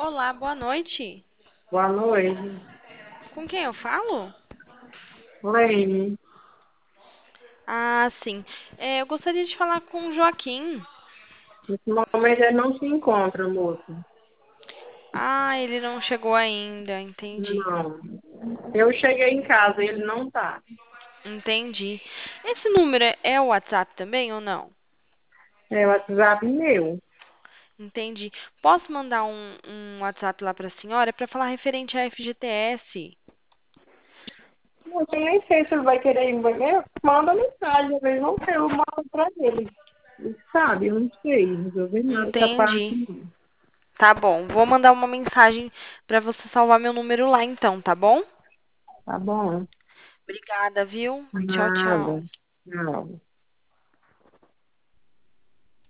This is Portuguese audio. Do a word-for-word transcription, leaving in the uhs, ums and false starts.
Olá, boa noite. Boa noite. Com quem eu falo? Lene, Ah, sim. É, eu gostaria de falar com o Joaquim. nesse momento ele não se encontra, moço. Ah, ele não chegou ainda. Entendi. Não. Eu cheguei em casa, ele não tá. Entendi. Esse número é é o WhatsApp também ou não? É o WhatsApp meu. Entendi. Posso mandar um, um WhatsApp lá para a senhora para falar referente à F G T S? Moço, eu nem sei se ele vai querer ir no banheiro. Manda mensagem, às vezes não sei, eu mando pra ele. Ele sabe, eu não sei resolver nada essa parte, Entendi. não. Tá bom. Vou mandar uma mensagem para você salvar meu número lá então, tá bom? Tá bom? Obrigada, viu? Tchau, tchau. Nada. Não.